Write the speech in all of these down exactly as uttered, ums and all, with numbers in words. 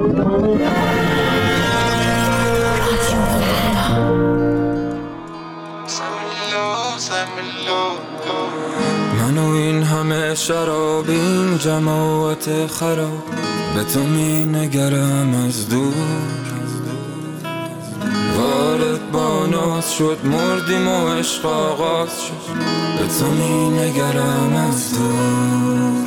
منو این همه شراب، این جماعت خراب، به تو می نگرم از دور. وارد با ناز شد، مردیم و عشق آغاز شد، به تو می نگرم از دور.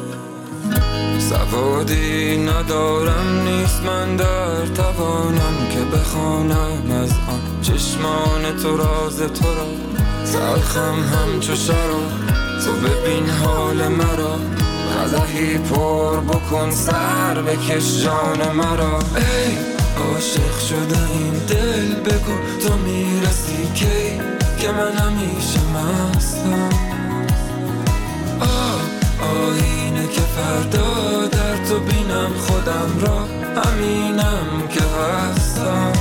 سوادی ندارم، نیست من در توانم که بخوانم از آن چشمان تو راز تو را. تلخم همچو شراب، تو ببین حال مرا، قدحی پر بکن سر بکش جان مرا. ای عاشق شده این دل، بگو تو میرسی کی که من همیشه مستم. آه آینه که فردا در تو بینم خودم را، همینم که هستم.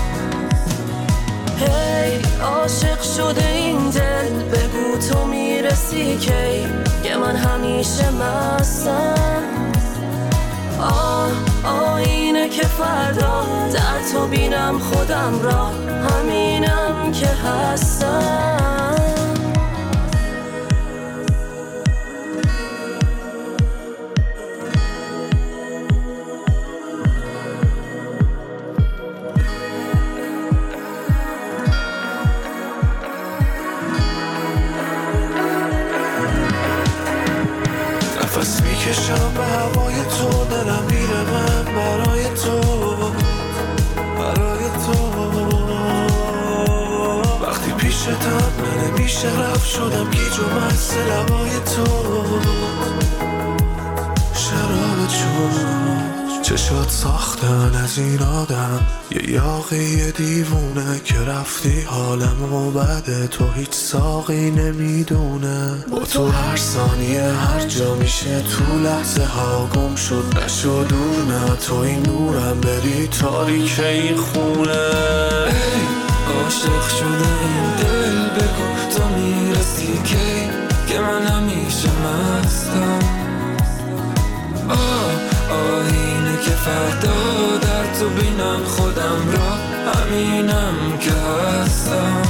هی عاشق شده این دل، بگو تو میرسی کی که من همیشه مستم. آه آینه که فردا در تو بینم خودم را، همینم که هستم. نفس میکشم به هوای تو، دلم میره من برای تو، برای تو. وقتی پیشتم من نمیشه رفت، شدم گیج و مست لبای تو. شراب چون چشات ساختن از این آدم، یه یاقی دیوونه که رفتی حالمو بده، تو هیچ ساقی نمیدونه. با تو هر ثانیه هر جا میشه، تو لحظه ها گم شد نشد دور. نه تو این نورم بری تاریک این خونه. ای عاشق شده این دل، بگو تو میرسی کی که من همیشه مستم. آه آینه که فردا در تو بینم خودم را، همینم که هستم.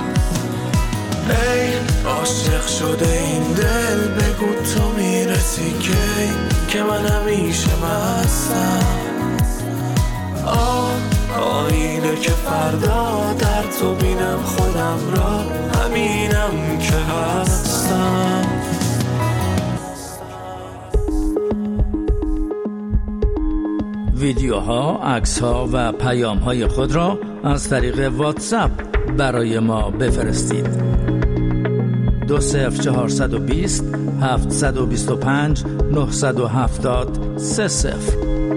ای عاشق شده این دل، بگو تو میرسی کی که من همیشه مستم. آه آینه که فردا در تو بینم خودم را، همینم که هستم. ویدیوها، عکس‌ها و پیام‌های خود را از طریق واتساپ برای ما بفرستید. دو صفر چهارصد و بیست هفتصد و بیست و پنج نهصد و هفتاد سه صفر.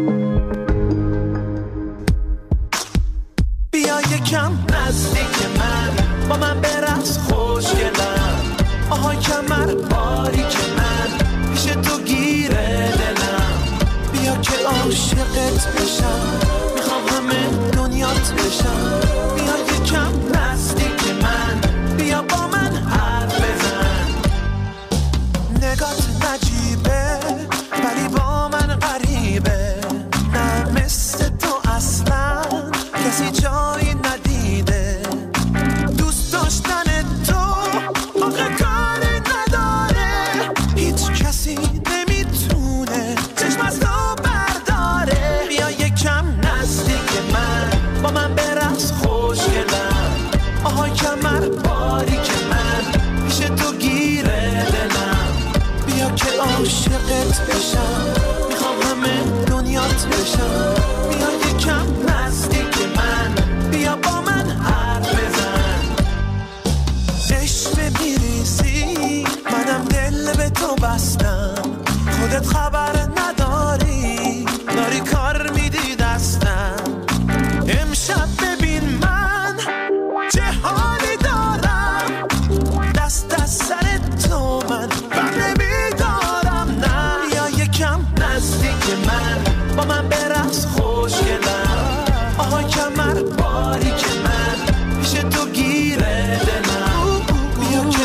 بیا یکم نزدیک من، با من برقص خوشگلم. آهای کمر باریک من، پیش تو گیره دلم. بیا که عاشقت بشم، میخوام همه دنیات بشم. بیا یکم نزدیک من، بیا با من حرف بزن. نگات نجیبه ولی با من غریبه، نه مثل تو اصلا کسی جایی ندیده. دوست داشتن تو آخه کاری نداره، هیچ کسی نمیتونه چشم از تو برداره. بیا یکم نزدیک من، با من برقص خوشگلم. آهای کمر باریک من، پیش تو گیره دلم. بیا که عاشقت بشم، میخوام همه دنیات بشم. بیا یکم نزدیک من، بیا با من حرف بزن. عشق میریزی، منم دل به تو بستم. خودت خبر نداری، داری کار میدی دستم. امشب ببین من چه حالی دارم، دست از سر تو من بر نمیدارم. نه بیا یکم نزدیک من، با من برقص خوشگلم. آهای کمر باریک من، پیش تو گیره دلم. بیا که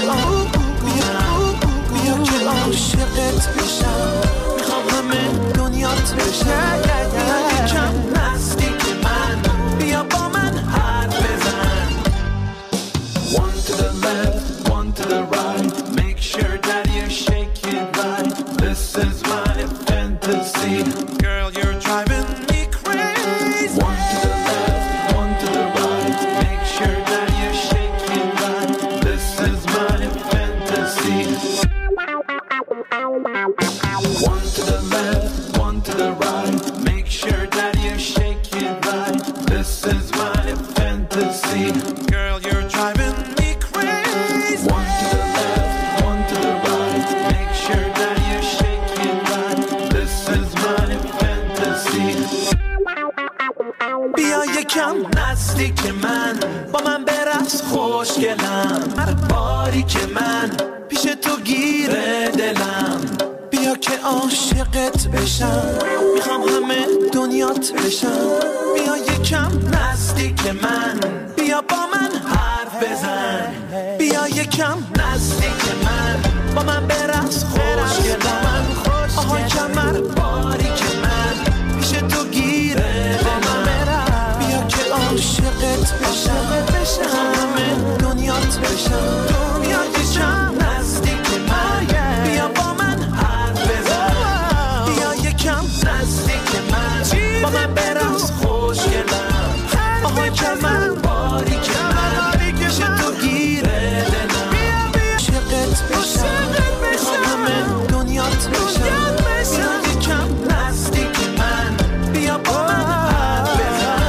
بیا که عاشقت بشم، میخوام همه دنیات بشم. بیا یکم Girl, you're driving me crazy. One to the left, one to the right. Make sure that you're shaking right. This is my fantasy. One to the left, one to the right. Make sure that you're shaking right. This is my fantasy. Girl, you're driving me crazy. One to the left, one to the right. Make sure that you're shaking right. This is my fantasy. بیا یکم نزدیک من، با من برقص خوشگلم. هر باری که من پیش تو گیره دلم، بیا که عاشقت بشم. میخوام همه دنیات بشم. بیا یکم نزدیک من، بیا با من حرف بزن. بیا یکم نزدیک من، با من برقص خوشگلم. آها کمر باری که من پیش تو گیره دلم، بیا که عاشقت بشم. همه دنیات بشم. بیا یکم نزدیک من، بیا با من حرف بزن. بیا یکم نزدیک من، با من برقص خوشگلم. آها کمر باری که من پیش تو گیره دلم، عاشقت بشم. میخوام همه دنیات بشم. بیا یکم نزدیک من، بیا با من حرف بزن.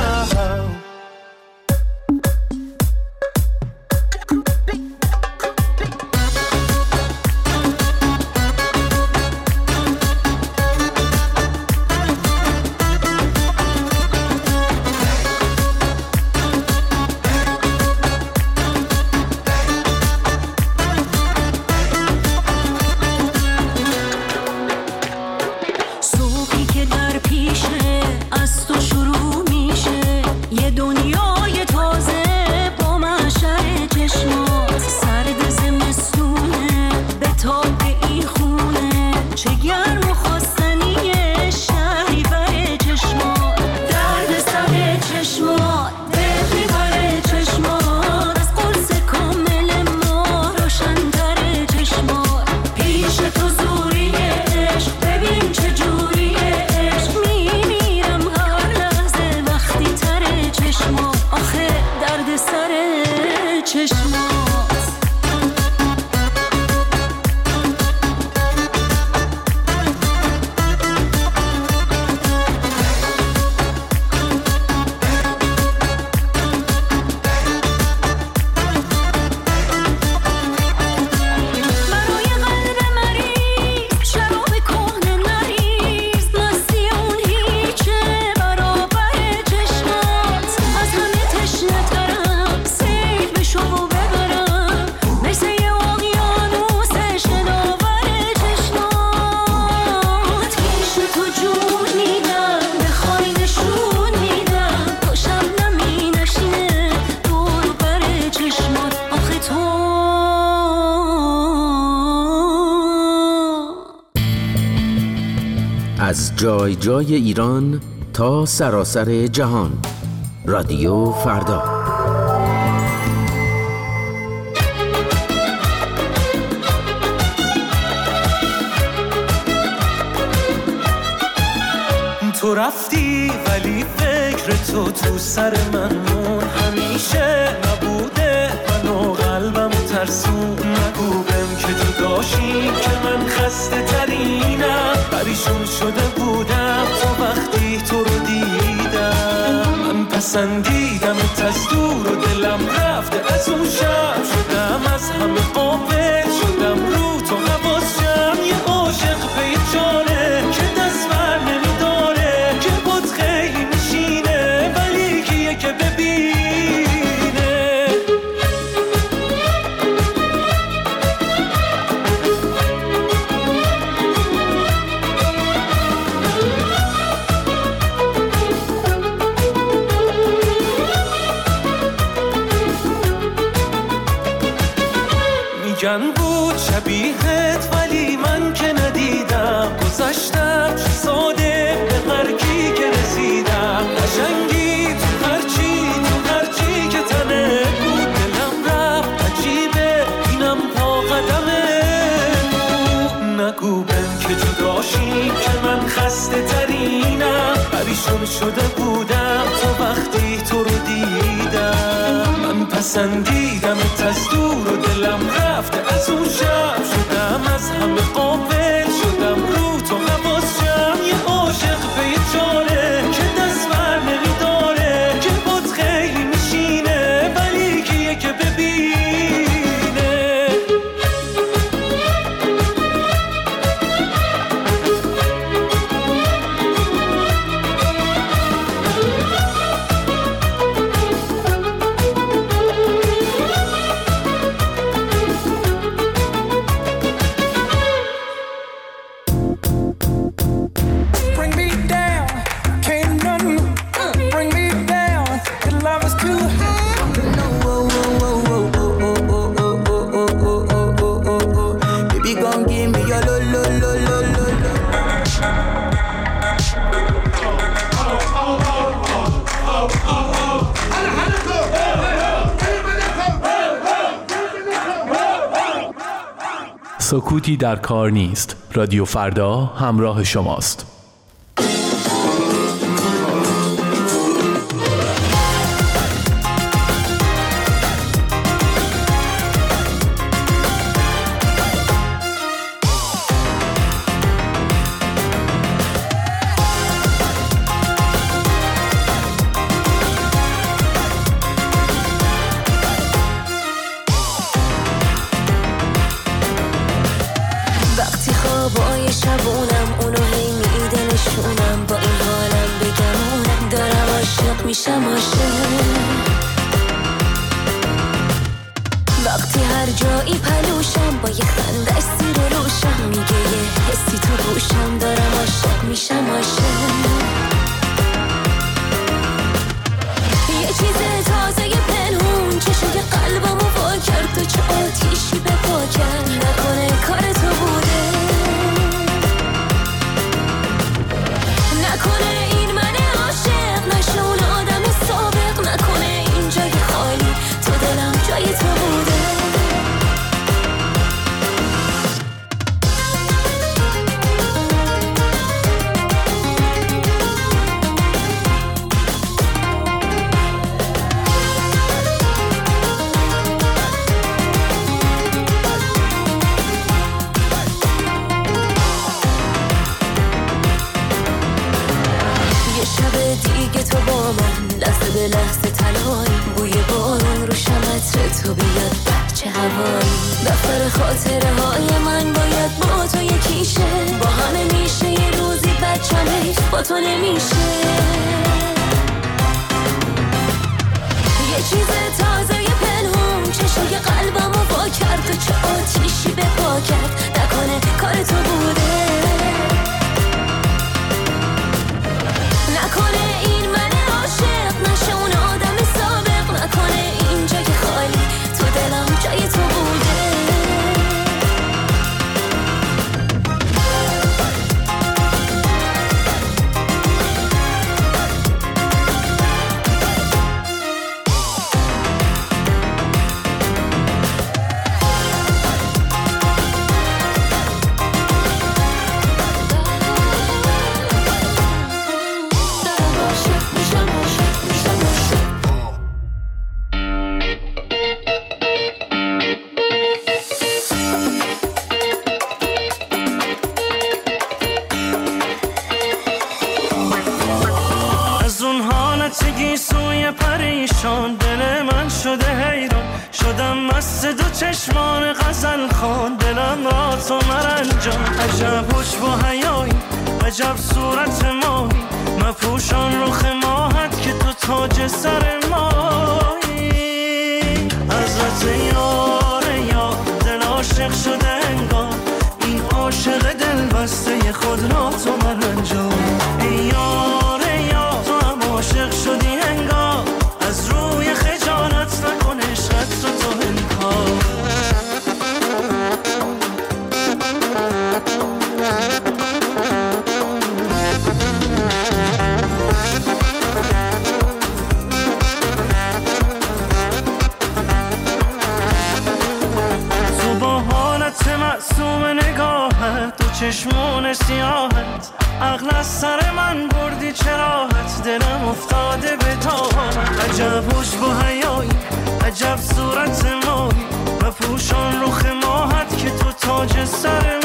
صبحی که در پیشه از تو شروع میشه، یه دنیای تازه با محشر چشمات. سرد زمستونه به تاب این خونه، چه گرم و خواستنیه شهریور چشمات. درد سر چشمات دل میبره چشمات، از قرص کامل ما روشن‌تر چشمات. پیش تو زوریه عشق، ببین چه جوریه عشق. میمیرم هر لحظه وقتی تر چشمات. آخه درد سر چشمات. برای قلب مریض شراب کهنه نریز، مستی اون هیچه برابر چشمات. از همه تشنه ترم، سیل بشو و ببرم، مثل یه اقیانوس شناور چشمات. پیش تو جون میدم، بخوای نشون میدم، تو شبنمی نشینه دور بر چشمات. آخه تو از جای جای ایران تا سراسر جهان، رادیو فردا. تو رفتی ولی فکر تو تو سر من مون، همیشه نبوده من و قلبم ترسون. نگو بهم که تو داشتی که من خسته ترینم، پریشون شده بودم تا وقتی تو رو دیدم. من پسندیدم از دور و دلم رفته از اون شب، شدم از همه قابل، شدم رو تو حواسم. یه عاشق به جانه که دست بر نمیداره، که بود خیلی میشینه ولی کیه که ببینه. پریشون شده بودم تا وقتی تو رو دیدم. من پسندیدم از دور و دلم رفته از اون شب، شدم از همه قابل شدم رو تو حواسم. یه عاشق به یه جاره که دست بر نمیداره، که بود خیلی میشینه ولی کیه که ببینه. سکوتی در کار نیست. رادیو فردا همراه شماست. خوابای شبونم اونو هی میده نشونم، با این حالم بگمونم دارم عاشق میشم عاشق. وقتی هر جایی پلوشم با یه خنده سیر و روشم، میگه یه حسی تو گوشم دارم عاشق میشم عاشق. یه چیز تازه یه پنهون چشوی قلبمو وا کرد، تو چه آتیشی به پا کرد، نکنه کار تو بوده، نکنه این من عاشق نشه اون آدم سابق، نکنه این جای خالی تو دلم جای تو بوده. دیگه تو با من لحظه به لحظه تنهایی، بوی بارون رو شمتر تو بیاد بچه هوایی. دفتر خاطره های من باید با تو یکیشه، با همه میشه یه روزی بچم حیف با تو نمیشه. یه چیز تازه یه پنهون چشوی قلبمو وا کرد، و چه آتیشی به پا کرد، نکنه کار تو بوده، نکنه این من عاشق نشه اون آدم سابق، نکنه این جای خالی تو دلم جای تو بوده. سوی پریشان دل من شده حیران، شدم مست دو چشمان غزل خوان، دلم را تو مرنجان. عجب حج و حیایی، عجب صورت ماهی، مپوشان رخ ماهت که تو تاج سر ماهی. حضرت یار یا دل عاشق شده انگار، این عاشق دل بسته خود را تو مرنجان. ای یار یا تو هم عاشق شدی انگار، از روی خجالت نکن عشقت تو تو انکار. چه راحت دلم افتاده به تاهم. عجب خوش با حیایی، عجب صورت مایی و پوشان رخ ماهت که تو تاج سر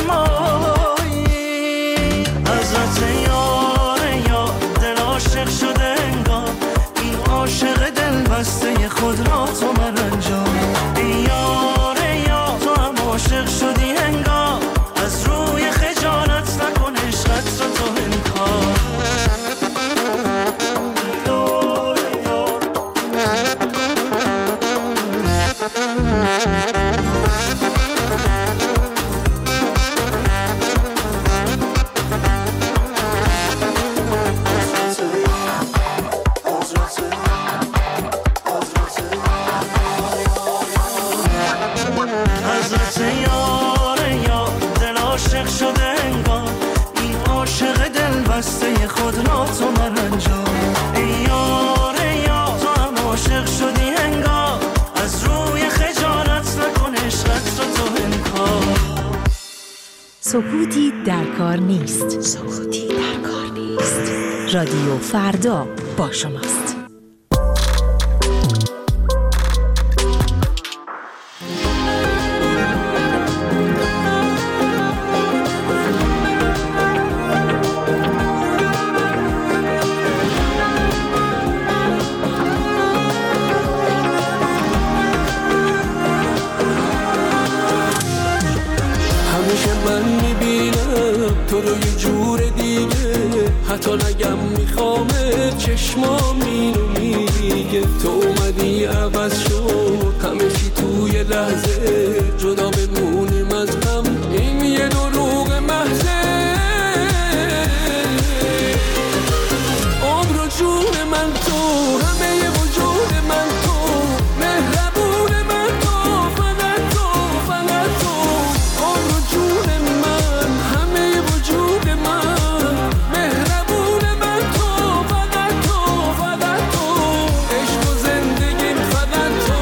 مایی. حضرت یار یار دل عاشق شده انگار، این عاشق دل بسته خود را تو من انجام. یار یار تو هم عاشق شدی انگار، از روی خجالت نکن عشقت را تو انکار. خود را تو من انجام. یار یار تو هم عاشق شدی انگار، از روی خجالت نکن عشقت را تو انکار. سکوتی در کار نیست. سکوتی در کار نیست. رادیو فردا با شماست. تو رو یه جور دیگه، حتی نگم میخوامه چشمام اینو میگه. تو اومدی عوض شد همه چی توی لحظه، جدا بمونیم از هم این یه دروغ محضه. عمر و جون من تو، همه ی وجود من تو، مهربون من تو، فقط تو فقط تو. عمر و جون من، همه ی وجود من، مهربون من تو، فقط تو فقط تو. عشق و زندگیم فقط تو.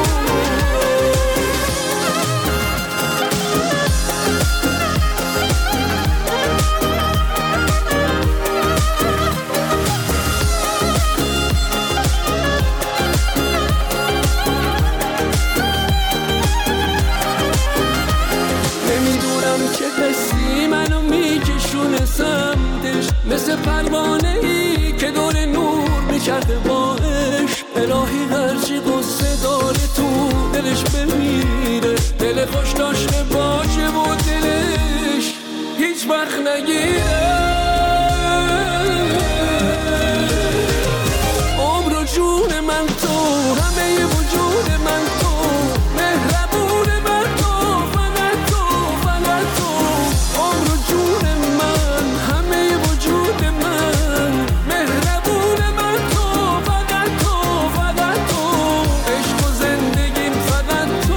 منو میکشونه سمتش، مثل پروانه ای که دور نور میچرخه باش. الهی هرچی قصه داره تو دلش بمیره، دل خوش داشته باشه و دلش هیچ وقت نگیره. عمر و جون من تو، همه ی وجود من تو، مهربون من تو، فقط تو فقط تو. عمر و جون من، همه ی وجود من، مهربون من تو، فقط تو فقط تو. عشق و زندگیم فقط تو.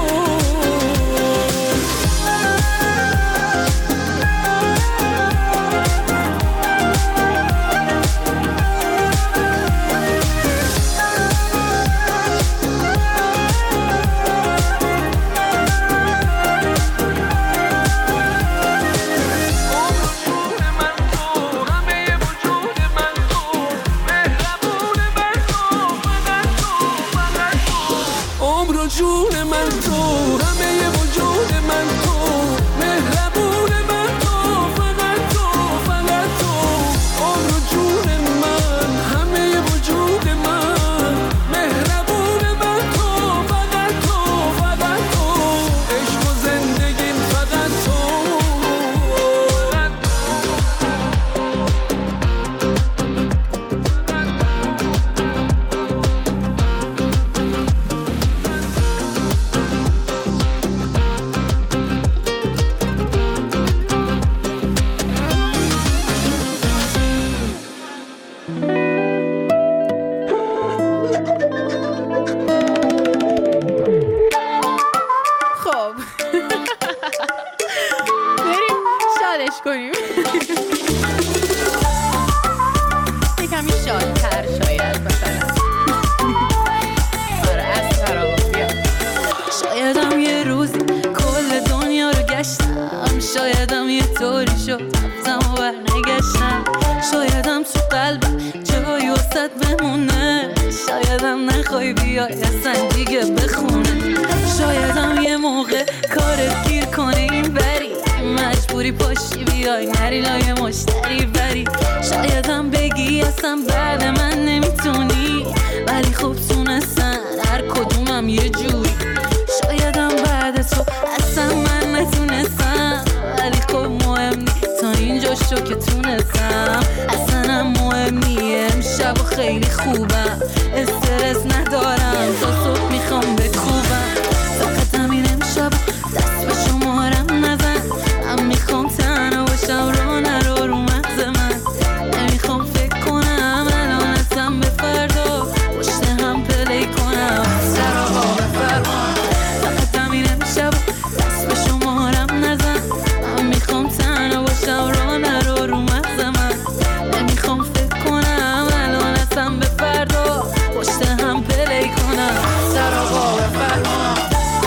باید بمونه، شایدم نخوای بیای اصلا دیگه بخونه، شایدم یه موقع کارت گیر کنه این بری، مجبوری پاشی بیای نری لای مشتری بری، شایدم بگی اصلا بعد من نمیتونی، ولی خوب تونستن هر کدومم یه جوری، شایدم بعد تو اصلا من نتونستم، ولی خب مهم نی تا اینجا شو که تونستم، اصلا هم مهم نی امشب و خیلی خوبم، استرس ندارم تا صبح میخوام بکوبم، فقط همین امشب دست به شمارم نزن، من میخوام تنها باشم رو نرو رو مغز من، نمیخوام فکر کنم الان اصلا به فردا پشت هم پلی کنم، سر آقا بفرما، فقط همین امشب دست به شمارم نزن، من میخوام تنها باشم رو نرو رو مغز من، نمیخوام فکر کنم الان اصلا به فردا پشت هم پلی کنم، سر آقا بفرما.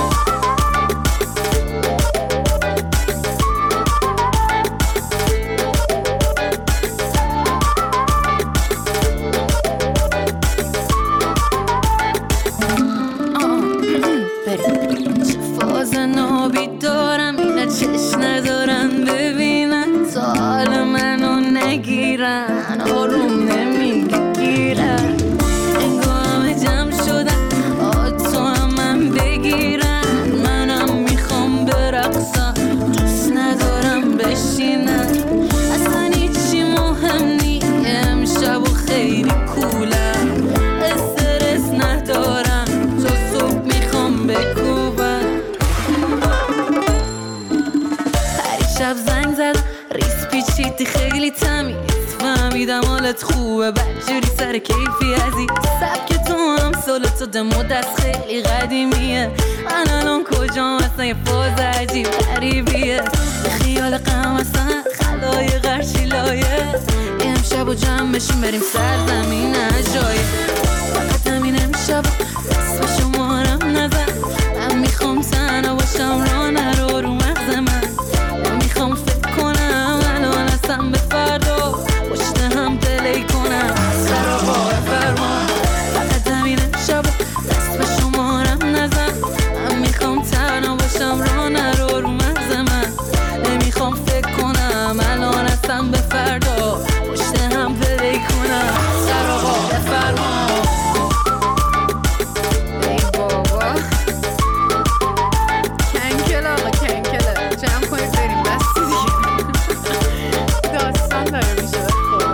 فاز نابی دارم اینا چش ندارن ببینن، تا حال منو نگیرن آروم نمیگیرن، انگاه همه جمع شدن آتو هم من بگیرن، منم میخوام برقصم دوست ندارم بشینن، اصلا هیچی مهم نی امشب و خیلی کولم، استرس ندارم تا صبح میخوام بکوبم، پریشب زنگ زدم ریس پیچیدی خیلی تمیز، فهمیدم حالت خوبه بدجوری سر کیفی عزیز، سبک تو هم سالت و دم دست خیلی قدیمیه، من الان کجام اصلا یه فاز عجیب غریبیه، به خیال غم اصلا خلای غرشی لایه، یه امشب و جمع بشیم بریم سرزمین عجایب، فقط همین امشب دست به شمارم نزن، من میخوام تنها باشم را نرو رو مغز من، نمیخوام فکر کنم الان اصلا به فردا پشت هم پلی کنم، سر آقا بفرما، فقط همین امشب دست به شمارم نزن، من میخوام تنها باشم را نرو رو مغز من، نمیخوام فکر کنم الان اصلا به فردا پشت هم پلی کنم، سر آقا بفرما. ای بابا کنکل آقا کنکله، جمع کنید بریم بستی دیگه داستان داره میشه خدا.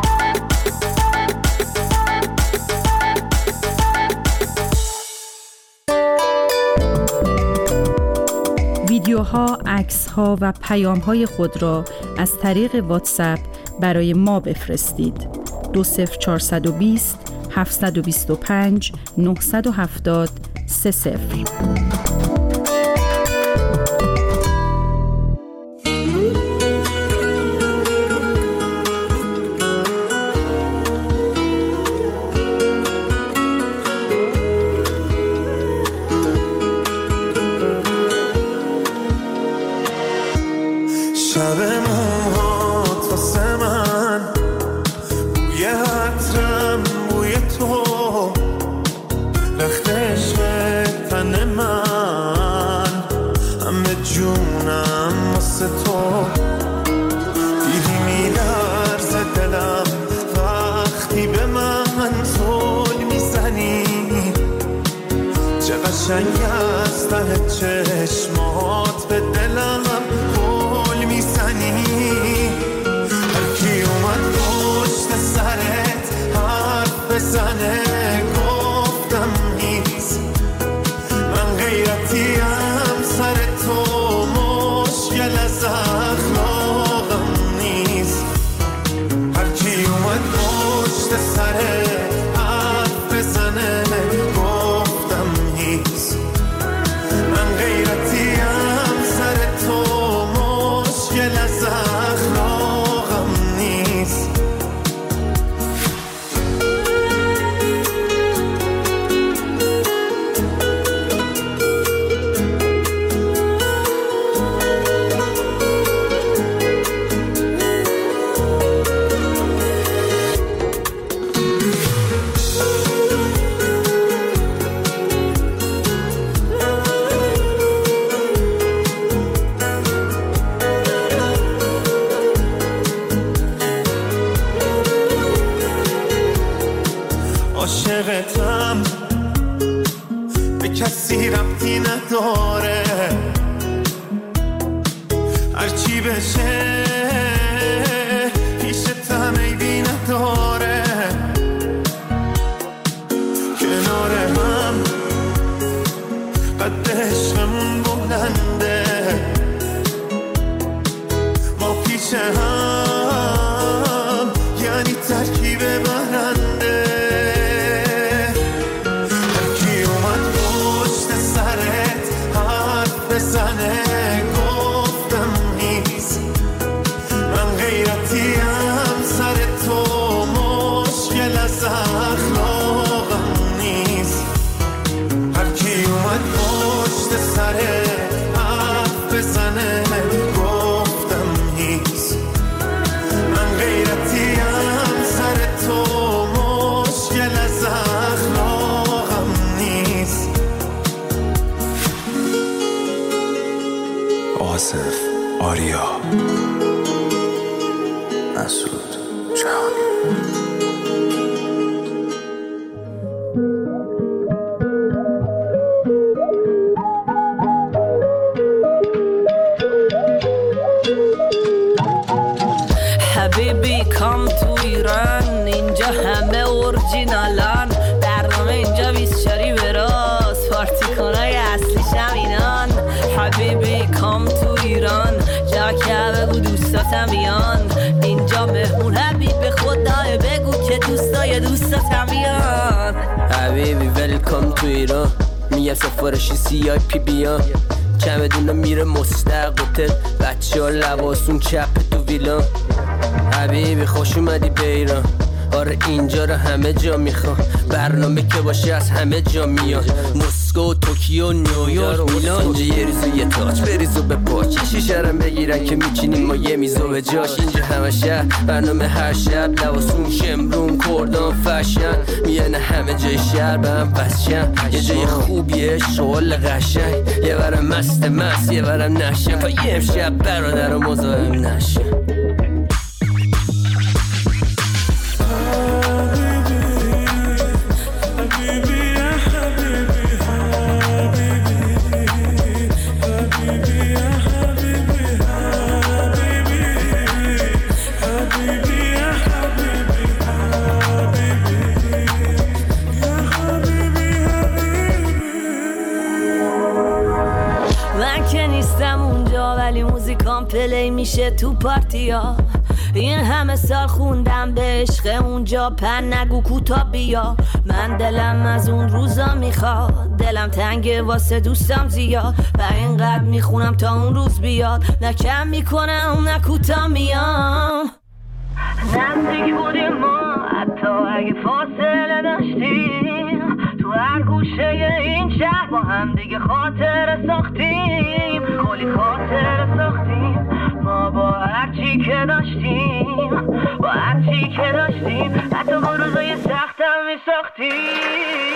ویدیوها، عکس‌ها و پیام‌های خود را از طریق واتساپ برای ما بفرستید. دو صفر چهارصد و بیست هفتصد و بیست و پنج نهصد و هفتاد سه صفر. شب موهات واسه من بوی عطرم بوی تو، رخت عشق تن من همه جونم واسه تو، دیدی میلرزه دلم وقتی به من زل میزنی، چه قشنگ از ته چشمات به دلم گل میزنی، هر کی اومد پشت سرت حرف بزنه گفتم نیست، من غیرتیم سر تو مشکل از اخلاقم نیست، هر کی اومد پشت سرت حرف بزنه گفتم نیست، من غیرتیم سر تو مشکل از اخلاقم نیست. عاشقتم به کسی ربطی نداره، هرچی بشه پیشتم عیبی نداره، کنار هم قد عشقمون بلنده، ما پیش هم یعنی ترکیب برنده. هرکی اومد پشت سرت حرف بزنه گفتم نیست، من غیرتیم سر تو مشکل از اخلاقم نیست. هرکی اومد پشت سرت حرف بزنه گفتم نیست، من غیرتیم سر تو مشکل از اخلاقم نیست. آصف آریا مسعود جهانی. حبیبی کام تو ایران، اینجا همه اورجینالان، برنامه اینجا بیسچاری به راست، پارتی کنای اصلیش همینان. حبیبی کام تو ایران، جا که بگو دوستاتم بیان، اینجا مهمون حبیب خدای بگو که دوستای دوستاتم بیان. حبیبی ویلکام تو ایران، میگم سفارشی سی آی پی بیان، چمدونا میره مستقبل، بچه ها لباسون چپ تو ویلان. حبیبی خوش اومدی به ایران، آره اینجا رو همه جا میخوام، برنامه که باشه از همه جا میاد، مسکو، توکیو، نیویورک، میلان. اینجا یه ریزو یه تاج بریزو به پاک، شیشرم بگیرن که میچینیم ما یه میزو به جاش. اینجا همه شهر برنامه هر شب، لباسون شمرون کردان فشن، میانه همه جای شهر به هم وصشن، یه جای خوبیه شغل قشنگ، یه برم مست مست یه برم نشن، تا یه امشب برادر و مزاحم نشن. موزیکام پلی میشه تو پارتیا، این همه سال خوندم به عشق اونجا، پر نگو کوتا بیا. من دلم از اون روزا میخواد، دلم تنگه واسه دوستم زیاد، و اینقدر میخونم تا اون روز بیاد، نه کم میکنم نه کوتا میام. نزدیک بودیم ما حتی اگه فاصله داشتیم، تو هر گوشه این شهر با هم دیگه خاطر ساختیم، کلی خاطر ساختیم ما با هرچی که داشتیم، با هرچی که داشتیم، حتی با روزای سختم می ساختیم.